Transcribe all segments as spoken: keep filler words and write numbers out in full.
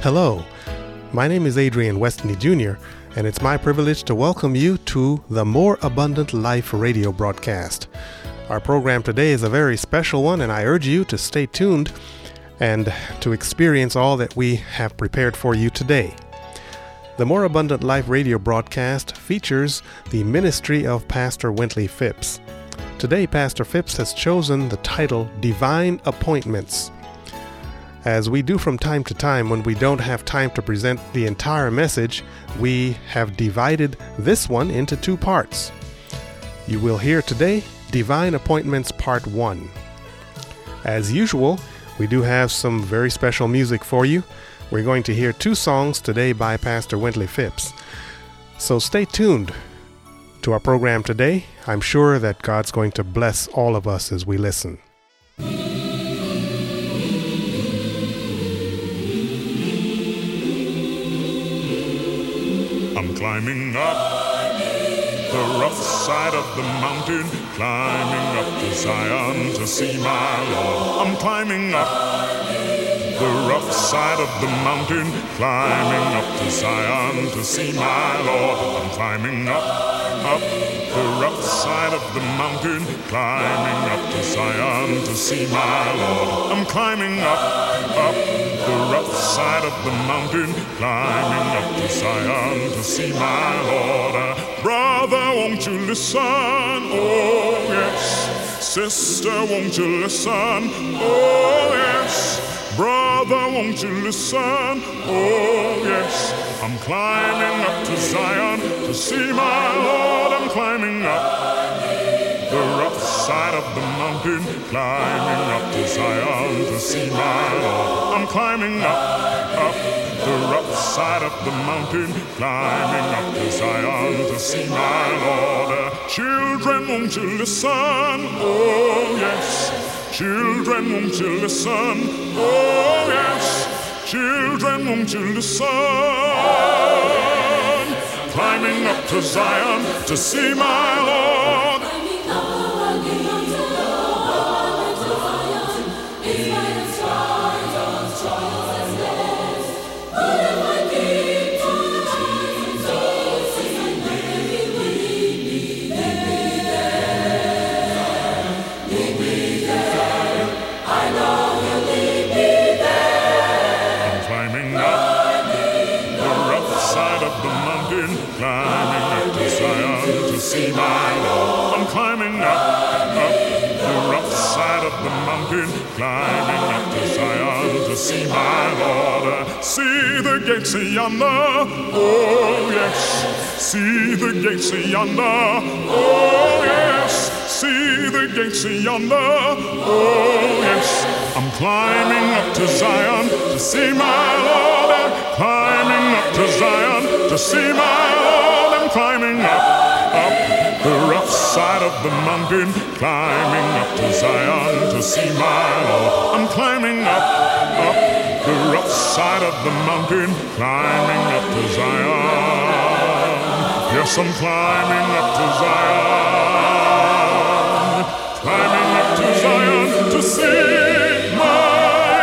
Hello, my name is Adrian Westney Junior, and it's my privilege to welcome you to the More Abundant Life radio broadcast. Our program today is a very special one, and I urge you to stay tuned and to experience all that we have prepared for you today. The More Abundant Life radio broadcast features the ministry of Pastor Wintley Phipps. Today, Pastor Phipps has chosen the title Divine Appointments. As we do from time to time when we don't have time to present the entire message, we have divided this one into two parts. You will hear today Divine Appointments Part one. As usual, we do have some very special music for you. We're going to hear two songs today by Pastor Wintley Phipps. So stay tuned to our program today. I'm sure that God's going to bless all of us as we listen. I'm climbing up the rough side of the mountain, climbing up to Zion to see my Lord. I'm climbing up the rough side of the mountain, climbing up to Zion to see my Lord. I'm climbing up, up the rough side of the mountain, climbing up to Zion to see my Lord. I'm climbing up, up the rough side of the mountain, climbing up to Zion to see my Lord. Uh, brother, won't you listen? Oh, yes. Sister, won't you listen? Oh, yes. Brother, won't you listen? Oh, yes. I'm climbing up to Zion to see my Lord. I'm climbing up the rough side of the mountain, climbing up to Zion to see my Lord. I'm climbing up, up the rough side of the mountain, climbing up to Zion to see my Lord. Uh, children, won't you listen? Oh, yes. Children, won't you listen? Oh, yes. Children, won't you listen? Climbing up to Zion to see my Lord. See my Lord. I'm climbing up, up the rough side of the mountain, climbing up to Zion to see my Lord. Uh, see the gates yonder, oh yes. See the gates yonder, oh yes. See the gates yonder, oh yes. I'm climbing up to Zion to see my Lord. I'm climbing up to Zion to see my Lord. I'm climbing up. Up the rough side of the mountain, climbing up to Zion to see my Lord. I'm climbing up, up the rough side of the mountain, climbing up to Zion. Yes, I'm climbing up to Zion, climbing up to Zion to see my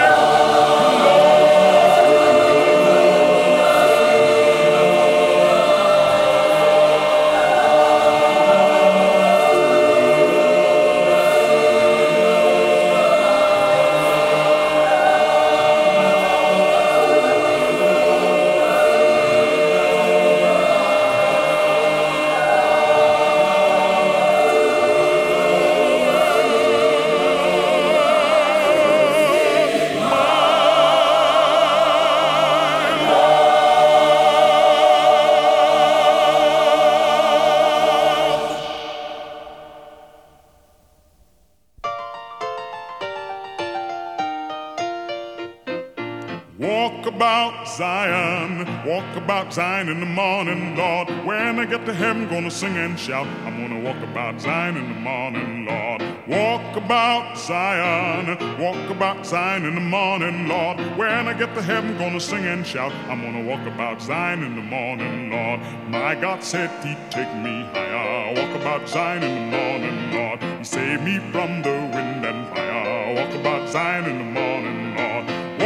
walk about Zion in the morning, Lord. When I get to heaven, gonna sing and shout. I'm gonna walk about Zion in the morning, Lord. Walk about Zion, walk about Zion in the morning, Lord. When I get to heaven, gonna sing and shout. I'm gonna walk about Zion in the morning, Lord. My God said he'd take me higher. Walk about Zion in the morning, Lord. He saved me from the wind and fire. Walk about Zion in the morning, Lord. Walk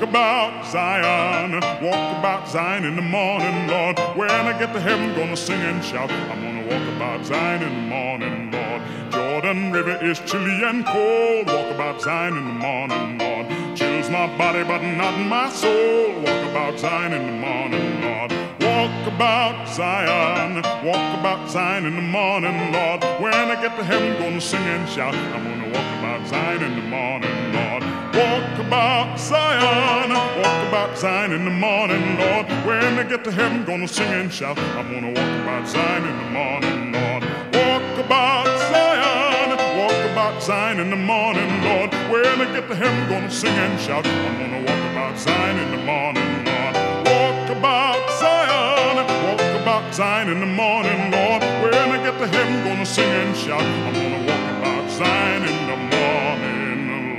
about Zion, walk about Zion in the morning, Lord. When I get to heaven, gonna sing and shout. I'm gonna walk about Zion in the morning, Lord. Jordan River is chilly and cold. Walk about Zion in the morning, Lord. Chills my body, but not my soul. Walk about Zion in the morning, Lord. Walk about Zion, walk about Zion in the morning, Lord. When I get to heaven, gonna sing and shout. I'm gonna walk about Zion in the morning, Lord. Walk about Zion, walk about Zion in the morning, Lord. When I get to heaven, gonna sing and shout. I'm gonna walk about Zion in the morning, Lord. Walk about Zion, walk about Zion in the morning, Lord. When I get to heaven, gonna sing and shout. I'm gonna walk about Zion in the morning, Lord. Walk about Zion, walk about Zion in the morning, Lord. When I get to heaven, gonna sing and shout. I'm gonna walk about Zion in the morning,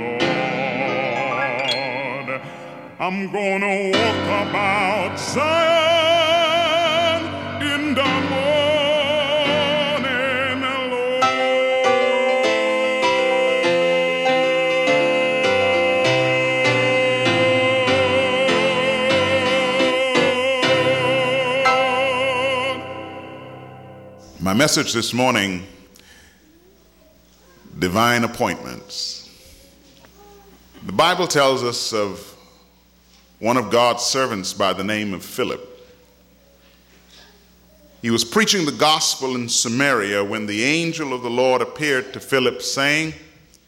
Lord. I'm gonna walk about Zion in the morning, Lord. My message this morning, divine appointments. The Bible tells us of one of God's servants by the name of Philip. He was preaching the gospel in Samaria when the angel of the Lord appeared to Philip, saying,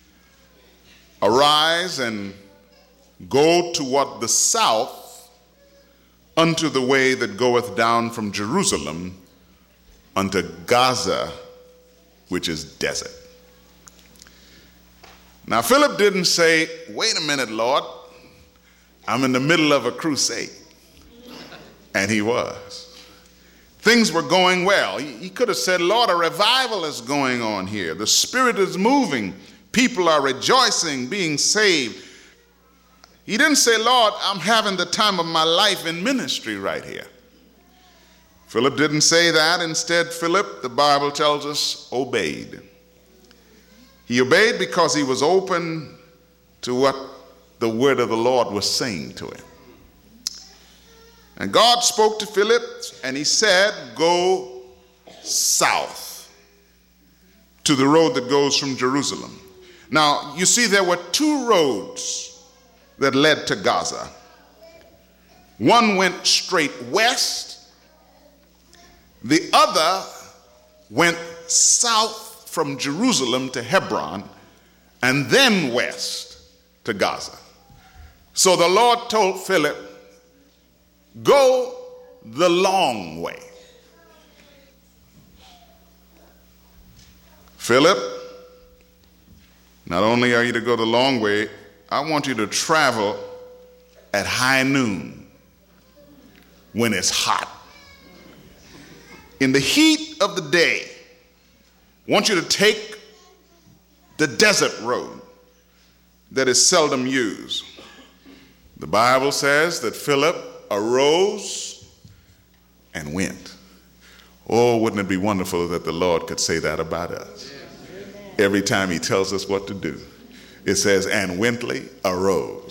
"Arise and go toward the south unto the way that goeth down from Jerusalem unto Gaza, which is desert." Now, Philip didn't say, "Wait a minute, Lord, I'm in the middle of a crusade." And he was. Things were going well. He, he could have said, "Lord, a revival is going on here. The Spirit is moving. People are rejoicing, being saved." He didn't say, "Lord, I'm having the time of my life in ministry right here." Philip didn't say that. Instead, Philip, the Bible tells us, obeyed. He obeyed because he was open to what the word of the Lord was saying to him. And God spoke to Philip, and he said, "Go south to the road that goes from Jerusalem." Now, you see, there were two roads that led to Gaza. One went straight west. The other went south from Jerusalem to Hebron and then west to Gaza. So the Lord told Philip, "Go the long way." Philip, not only are you to go the long way, I want you to travel at high noon when it's hot. In the heat of the day, I want you to take the desert road that is seldom used. The Bible says that Philip arose and went. Oh, wouldn't it be wonderful that the Lord could say that about us? Every time he tells us what to do, it says, "And Wintley arose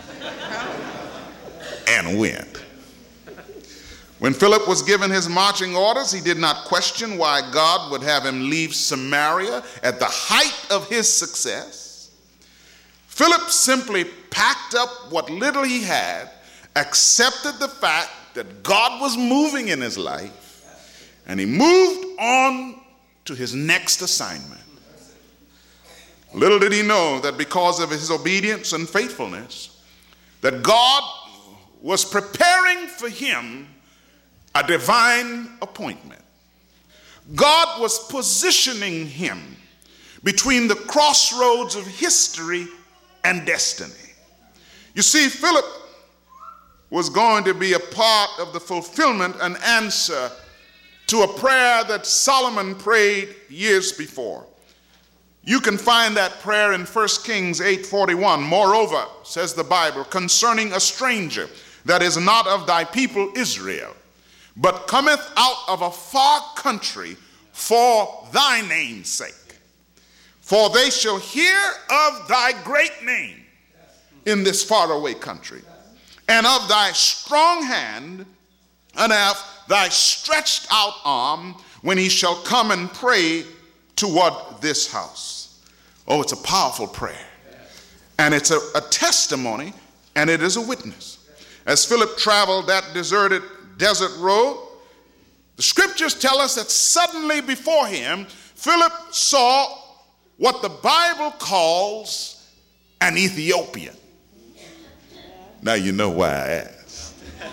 and went." When Philip was given his marching orders, he did not question why God would have him leave Samaria at the height of his success. Philip simply packed up what little he had, accepted the fact that God was moving in his life, and he moved on to his next assignment. Little did he know that because of his obedience and faithfulness, that God was preparing for him a divine appointment. God was positioning him between the crossroads of history and destiny. You see, Philip was going to be a part of the fulfillment and answer to a prayer that Solomon prayed years before. You can find that prayer in First Kings eight forty-one. "Moreover," says the Bible, "concerning a stranger that is not of thy people Israel, but cometh out of a far country for thy name's sake. For they shall hear of thy great name in this faraway country. and of thy strong hand, and of thy stretched out arm, when he shall come and pray toward this house. Oh, it's a powerful prayer. And it's a, a testimony, and it is a witness. As Philip traveled that deserted desert road, the scriptures tell us that suddenly before him, Philip saw what the Bible calls an Ethiopian. Now you know why I asked.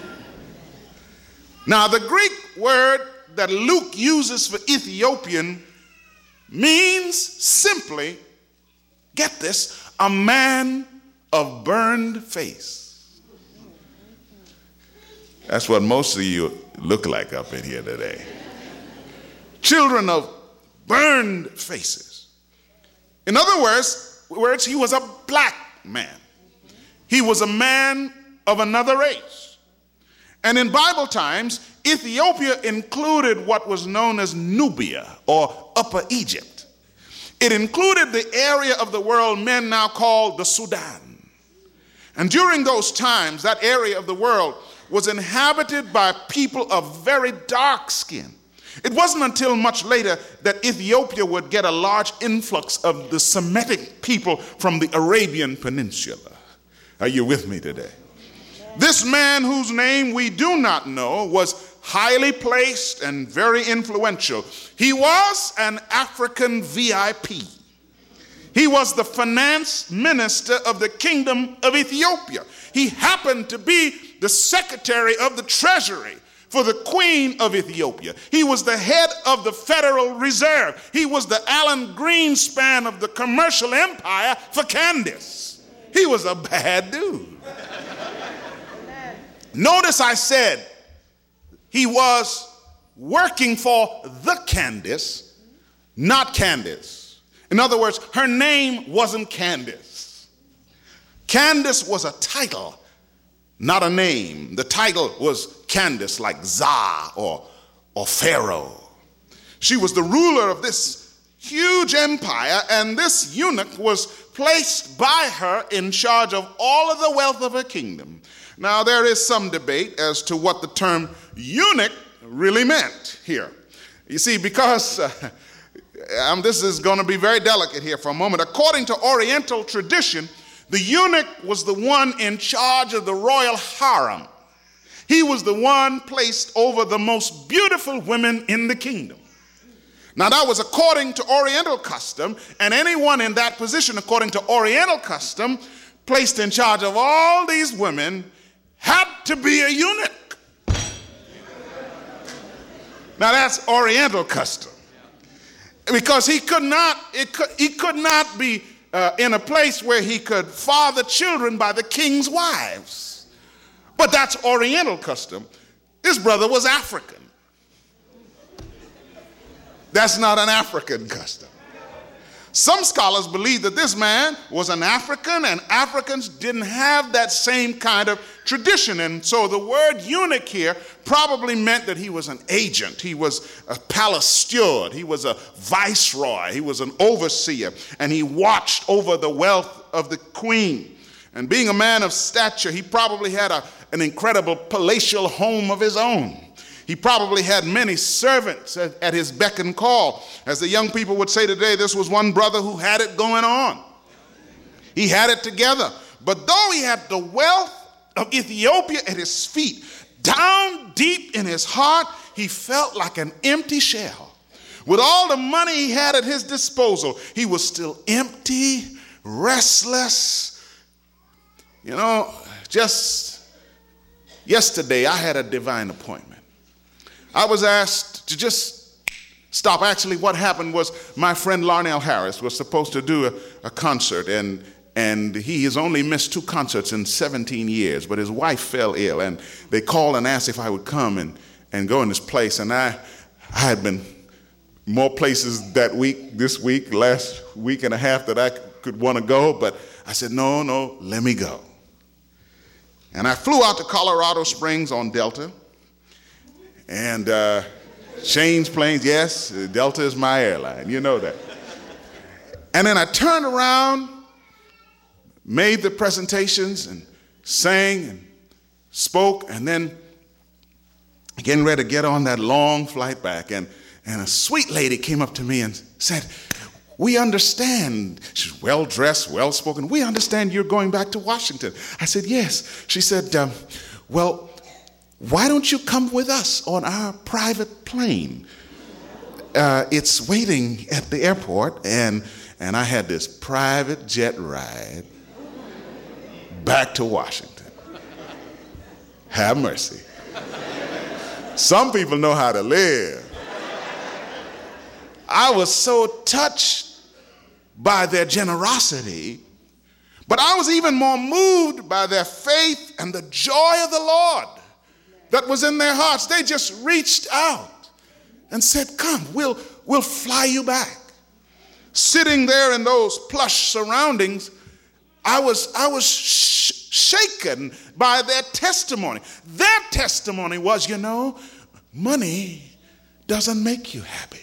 Now the Greek word that Luke uses for Ethiopian means simply, get this, a man of burned face. That's what most of you look like up in here today. Children of burned faces. In other words, words, he was a black man. He was a man of another race. And in Bible times, Ethiopia included what was known as Nubia, or Upper Egypt. It included the area of the world men now call the Sudan. And during those times, that area of the world was inhabited by people of very dark skin. It wasn't until much later that Ethiopia would get a large influx of the Semitic people from the Arabian Peninsula. Are you with me today? This man, whose name we do not know, was highly placed and very influential. He was an African V I P. He was the finance minister of the kingdom of Ethiopia. He happened to be the secretary of the treasury for the queen of Ethiopia. He was the head of the Federal Reserve. He was the Alan Greenspan of the commercial empire for Candace. He was a bad dude. Notice I said he was working for the Candace, not Candace. In other words, her name wasn't Candace. Candace was a title, not a name. The title was Candace, like Zah or, or Pharaoh. She was the ruler of this huge empire, and this eunuch was placed by her in charge of all of the wealth of her kingdom. Now, there is some debate as to what the term eunuch really meant here. You see, because uh, um, this is going to be very delicate here for a moment. According to Oriental tradition, the eunuch was the one in charge of the royal harem. He was the one placed over the most beautiful women in the kingdom. Now, that was according to Oriental custom, and anyone in that position, according to Oriental custom, placed in charge of all these women, had to be a eunuch. Now, that's Oriental custom. Because he could not, it could, he could not be uh, in a place where he could father children by the king's wives. But that's Oriental custom. This brother was African. That's not an African custom. Some scholars believe that this man was an African, and Africans didn't have that same kind of tradition. And so the word eunuch here probably meant that he was an agent. He was a palace steward. He was a viceroy. He was an overseer. And he watched over the wealth of the queen. And being a man of stature, he probably had a, an incredible palatial home of his own. He probably had many servants at, at his beck and call. As the young people would say today, this was one brother who had it going on. He had it together. But though he had the wealth of Ethiopia at his feet, down deep in his heart, he felt like an empty shell. With all the money he had at his disposal, he was still empty, restless. You know, just yesterday I had a divine appointment. I was asked to just stop. Actually, what happened was my friend Larnell Harris was supposed to do a, a concert, and, and he has only missed two concerts in seventeen years, but his wife fell ill, and they called and asked if I would come and, and go in this place. And I, I had been more places that week, this week, last week and a half that I could want to go, but I said, no, no, let me go. And I flew out to Colorado Springs on Delta, and uh, changed planes. Yes, Delta is my airline. You know that. And then I turned around, made the presentations, and sang, and spoke, and then getting ready to get on that long flight back. And, and a sweet lady came up to me and said, we understand. She's well-dressed, well-spoken. We understand you're going back to Washington. I said, yes. She said, um, well, why don't you come with us on our private plane? Uh, it's waiting at the airport, and, and I had this private jet ride back to Washington. Have mercy. Some people know how to live. I was so touched by their generosity, but I was even more moved by their faith and the joy of the Lord that was in their hearts. They just reached out and said, come, we'll, we'll fly you back. Sitting there in those plush surroundings, I was, I was sh- shaken by their testimony. Their testimony was, you know, money doesn't make you happy.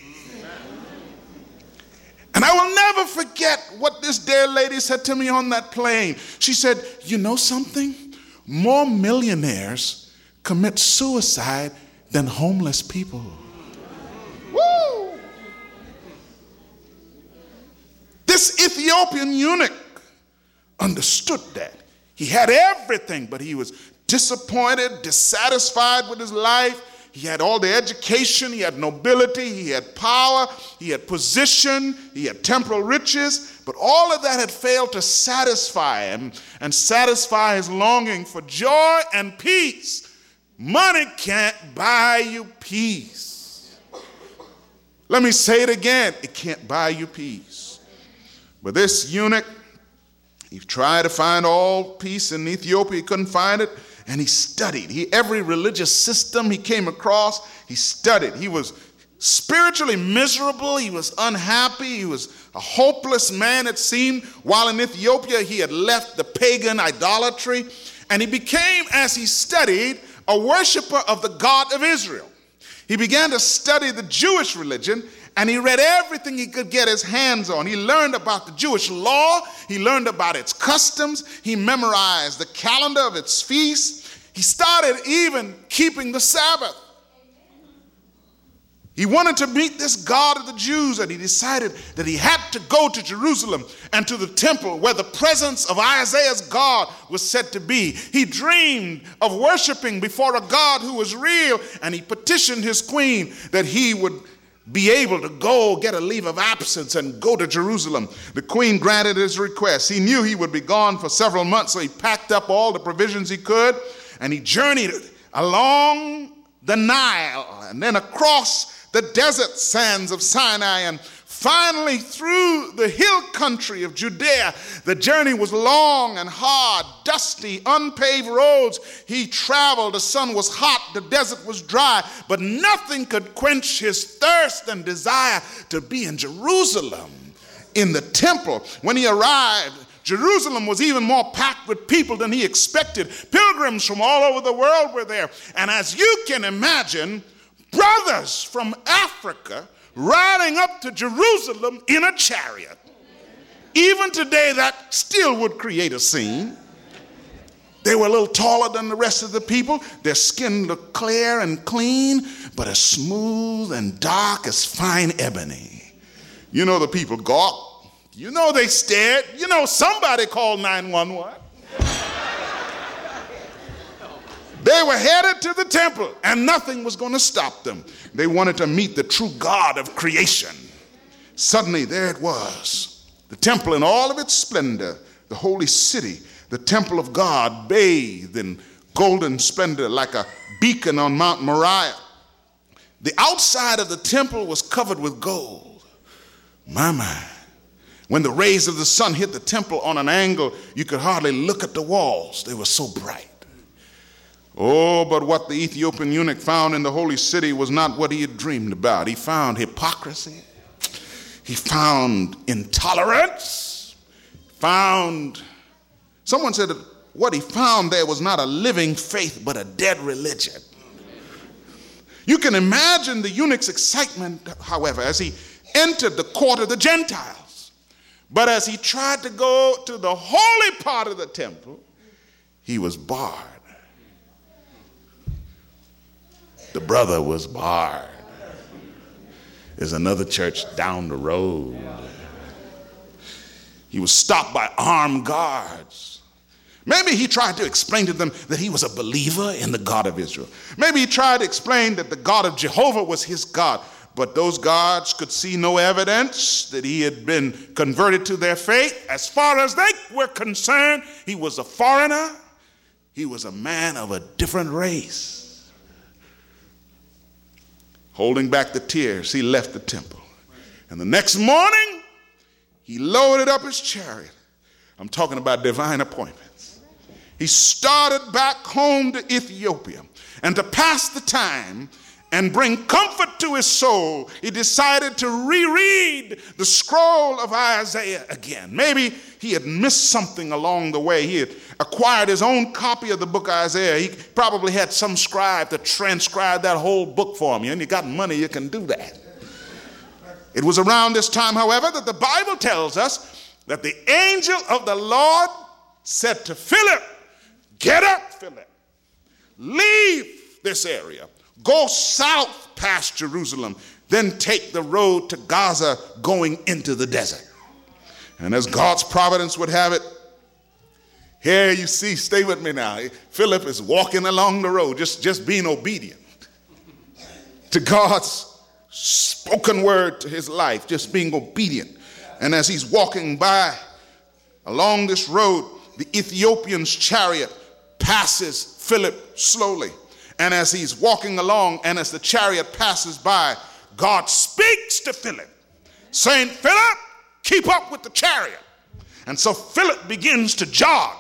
And I will never forget what this dear lady said to me on that plane. She said, you know something? More millionaires commit suicide than homeless people. Woo! This Ethiopian eunuch understood that. He had everything, but he was disappointed, dissatisfied with his life. He had all the education, he had nobility, he had power, he had position, he had temporal riches, but all of that had failed to satisfy him and satisfy his longing for joy and peace. Money can't buy you peace. Let me say it again, it can't buy you peace. But this eunuch, he tried to find all peace in Ethiopia, he couldn't find it. And he studied. He, every religious system he came across, he studied. He was spiritually miserable. He was unhappy. He was a hopeless man, it seemed. While in Ethiopia, he had left the pagan idolatry. And he became, as he studied, a worshiper of the God of Israel. He began to study the Jewish religion, and he read everything he could get his hands on. He learned about the Jewish law. He learned about its customs. He memorized the calendar of its feasts. He started even keeping the Sabbath. He wanted to meet this God of the Jews, and he decided that he had to go to Jerusalem and to the temple where the presence of Isaiah's God was said to be. He dreamed of worshiping before a God who was real, and he petitioned his queen that he would be able to go get a leave of absence and go to Jerusalem. The queen granted his request. He knew he would be gone for several months, so he packed up all the provisions he could, and he journeyed along the Nile and then across the desert sands of Sinai and finally through the hill country of Judea. The journey was long and hard, dusty, unpaved roads. He traveled. The sun was hot. The desert was dry, but nothing could quench his thirst and desire to be in Jerusalem, in the temple. When he arrived, Jerusalem was even more packed with people than he expected. Pilgrims from all over the world were there. And as you can imagine, brothers from Africa riding up to Jerusalem in a chariot. Even today, that still would create a scene. They were a little taller than the rest of the people. Their skin looked clear and clean, but as smooth and dark as fine ebony. You know the people gawked. You know they stared. You know somebody called nine one one. They were headed to the temple, and nothing was going to stop them. They wanted to meet the true God of creation. Suddenly, there it was, the temple in all of its splendor, the holy city, the temple of God, bathed in golden splendor like a beacon on Mount Moriah. The outside of the temple was covered with gold. My, my. When the rays of the sun hit the temple on an angle, you could hardly look at the walls. They were so bright. Oh, but what the Ethiopian eunuch found in the holy city was not what he had dreamed about. He found hypocrisy. He found intolerance. Found, someone said that what he found there was not a living faith, but a dead religion. You can imagine the eunuch's excitement, however, as he entered the court of the Gentiles. But as he tried to go to the holy part of the temple, he was barred. The brother was barred. There's another church down the road. He was stopped by armed guards. Maybe he tried to explain to them that he was a believer in the God of Israel. Maybe he tried to explain that the God of Jehovah was his God. But those guards could see no evidence that he had been converted to their faith. As far as they were concerned, he was a foreigner. He was a man of a different race. Holding back the tears, he left the temple. And the next morning, he loaded up his chariot. I'm talking about divine appointments. He started back home to Ethiopia. And to pass the time and bring comfort to his soul, he decided to reread the scroll of Isaiah again. Maybe he had missed something along the way. He had acquired his own copy of the book of Isaiah. He probably had some scribe to transcribe that whole book for him. And you got money, you can do that. It was around this time, however, that the Bible tells us that the angel of the Lord said to Philip, "Get up, Philip. Leave this area. Go south past Jerusalem. Then take the road to Gaza going into the desert." And as God's providence would have it, here you see, stay with me now. Philip is walking along the road, just, just being obedient to God's spoken word to his life, just being obedient. And as he's walking by along this road, the Ethiopian's chariot passes Philip slowly. And as he's walking along and as the chariot passes by, God speaks to Philip, saying, "Philip, keep up with the chariot." And so Philip begins to jog.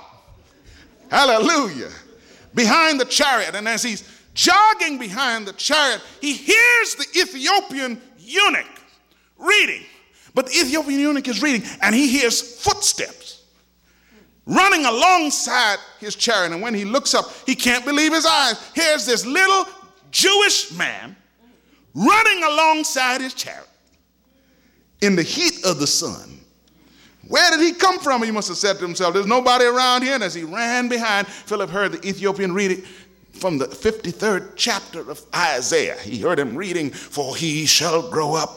Hallelujah. Behind the chariot. And as he's jogging behind the chariot, he hears the Ethiopian eunuch reading. But the Ethiopian eunuch is reading, and he hears footsteps running alongside his chariot. And when he looks up, he can't believe his eyes. Here's this little Jewish man running alongside his chariot in the heat of the sun. Where did he come from? He must have said to himself, "There's nobody around here." And as he ran behind, Philip heard the Ethiopian reading from the fifty-third chapter of Isaiah. He heard him reading, "For he shall grow up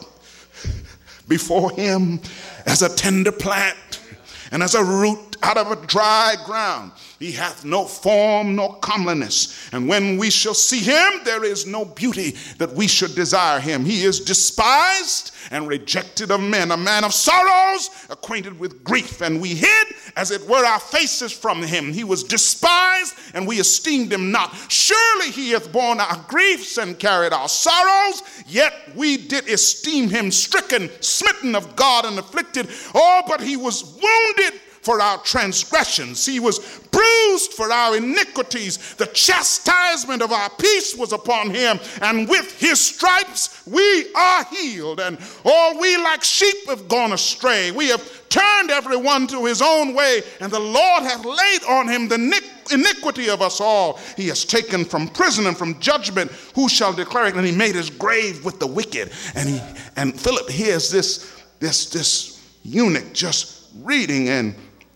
before him as a tender plant, and as a root out of a dry ground. He hath no form nor comeliness. And when we shall see him, there is no beauty that we should desire him. He is despised and rejected of men, a man of sorrows, acquainted with grief. And we hid, as it were, our faces from him. He was despised, and we esteemed him not. Surely he hath borne our griefs and carried our sorrows, yet we did esteem him stricken, smitten of God, and afflicted. Oh, but he was wounded for our transgressions. He was bruised for our iniquities. The chastisement of our peace was upon him, and with his stripes we are healed. And all we like sheep have gone astray. We have turned everyone to his own way, and the Lord hath laid on him the iniquity of us all. He has taken from prison and from judgment. Who shall declare it? And he made his grave with the wicked. And he and Philip hears this, this, this eunuch just reading and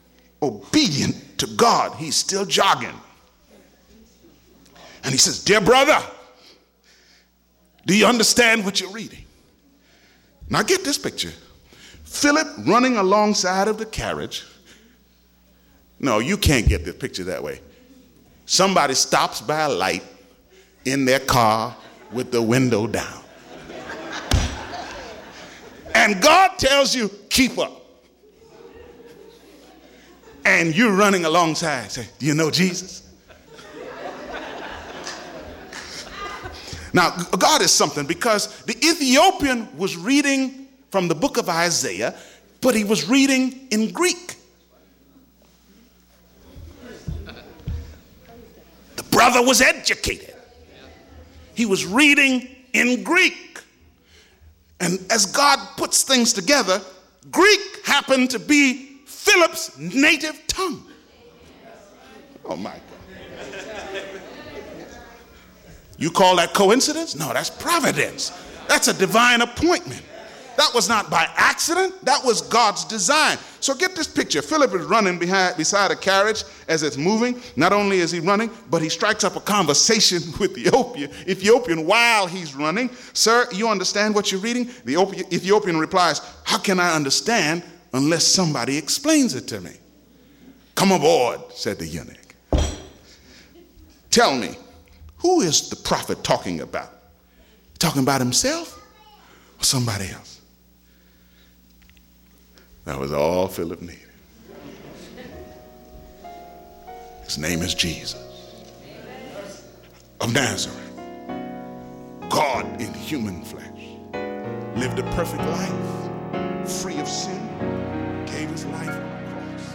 obedient to God. He's still jogging. And he says, "Dear brother, do you understand what you're reading?" Now get this picture. Philip running alongside of the carriage. No, you can't get this picture that way. Somebody stops by a light in their car with the window down. And God tells you, keep up. And you're running alongside. Say, "Do you know Jesus?" Now, God is something, because the Ethiopian was reading from the book of Isaiah, but he was reading in Greek. The brother was educated. He was reading in Greek. And as God puts things together, Greek happened to be Philip's native tongue. Oh my God. You call that coincidence? No, that's providence. That's a divine appointment. that was not by accident. That was God's design. So get this picture. Philip is running behind, beside a carriage as it's moving. Not only is he running, but he strikes up a conversation with the Ethiopian, Ethiopian while he's running. Sir, you understand what you're reading? The Ethiopian replies, how can I understand unless somebody explains it to me? Come aboard, said the eunuch. Tell me, who is the prophet talking about? Talking about himself or somebody else? That was all Philip needed. His name is Jesus of Nazareth. God in human flesh, lived a perfect life, free of sin, gave his life on the cross.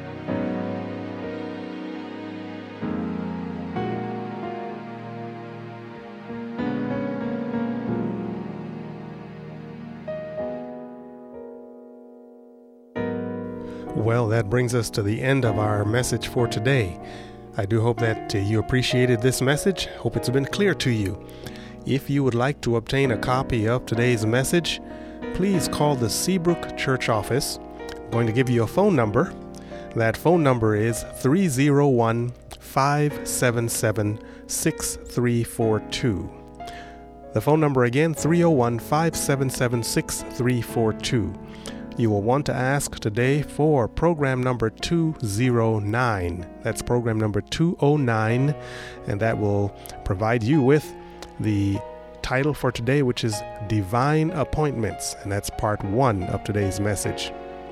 Well, that brings us to the end of our message for today. I do hope that uh, you appreciated this message. Hope it's been clear to you. If you would like to obtain a copy of today's message, please call the Seabrook Church office. I'm going to give you a phone number. That phone number is three oh one, five seven seven, six three four two. The phone number again, three oh one, five seven seven, six three four two. You will want to ask today for program number two oh nine. That's program number two oh nine, and that will provide you with the title for today, which is Divine Appointments, and that's part one of today's message.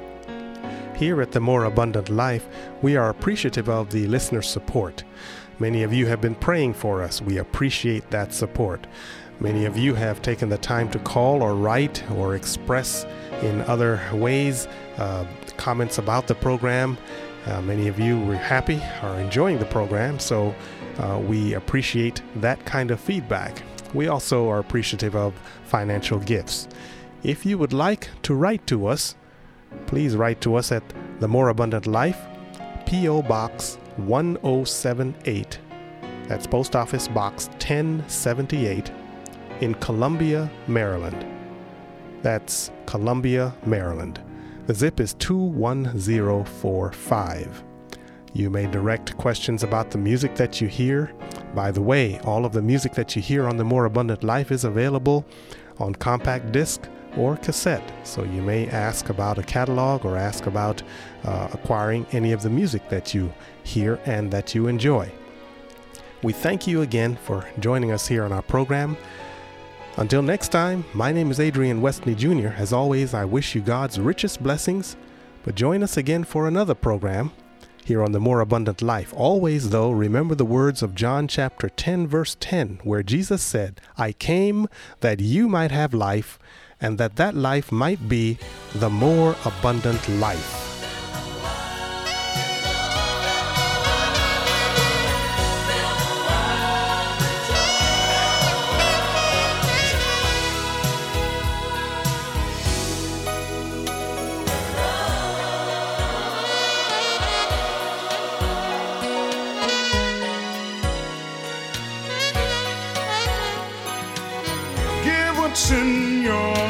Here at The More Abundant Life, we are appreciative of the listener support. Many of you have been praying for us. We appreciate that support. Many of you have taken the time to call or write or express in other ways uh, comments about the program. Uh, many of you were happy, are enjoying the program, so uh, we appreciate that kind of feedback. We also are appreciative of financial gifts. If you would like to write to us, please write to us at The More Abundant Life, P O. Box one oh seven eight. That's Post Office Box ten seventy-eight in Columbia, Maryland. That's Columbia, Maryland. The zip is two one zero four five. You may direct questions about the music that you hear. By the way, all of the music that you hear on The More Abundant Life is available on compact disc or cassette. So you may ask about a catalog or ask about uh, acquiring any of the music that you hear and that you enjoy. We thank you again for joining us here on our program. Until next time, my name is Adrian Westney Junior As always, I wish you God's richest blessings, but join us again for another program here on The More Abundant Life. Always, though, remember the words of John chapter ten, verse ten, where Jesus said, I came that you might have life, and that that life might be the more abundant life. What's in your